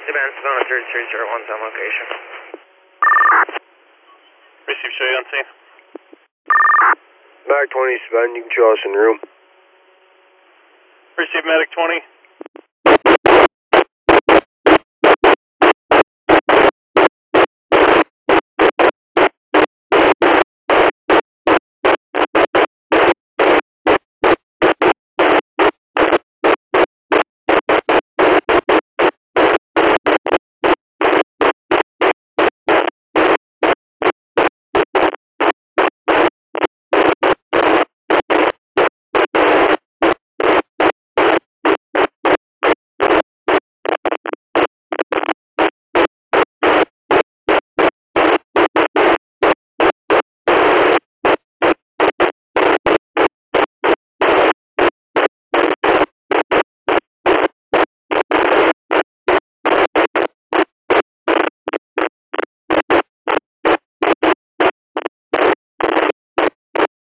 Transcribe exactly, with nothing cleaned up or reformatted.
Savannah, Savannah three three zero one on location. Receive, show you on scene. Medic twenty, Savannah, you can show us in the room. Receive, Medic twenty.